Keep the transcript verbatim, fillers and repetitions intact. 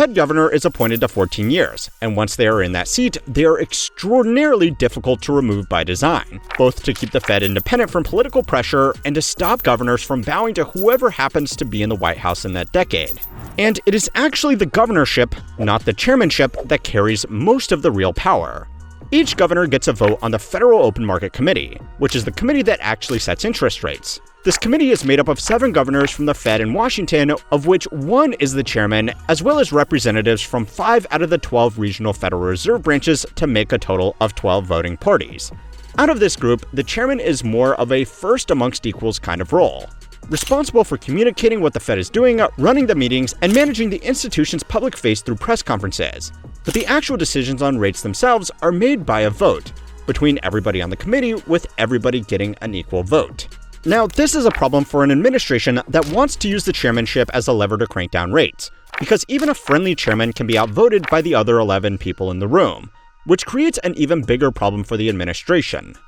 Fed governor is appointed to fourteen years, and once they are in that seat, they are extraordinarily difficult to remove by design, both to keep the Fed independent from political pressure and to stop governors from bowing to whoever happens to be in the White House in that decade. And it is actually the governorship, not the chairmanship, that carries most of the real power. Each governor gets a vote on the Federal Open Market Committee, which is the committee that actually sets interest rates. This committee is made up of seven governors from the Fed in Washington, of which one is the chairman, as well as representatives from five out of the twelve regional Federal Reserve branches to make a total of twelve voting parties. Out of this group, the chairman is more of a first amongst equals kind of role, responsible for communicating what the Fed is doing, running the meetings, and managing the institution's public face through press conferences. But the actual decisions on rates themselves are made by a vote, between everybody on the committee, with everybody getting an equal vote. Now, this is a problem for an administration that wants to use the chairmanship as a lever to crank down rates, because even a friendly chairman can be outvoted by the other eleven people in the room, which creates an even bigger problem for the administration.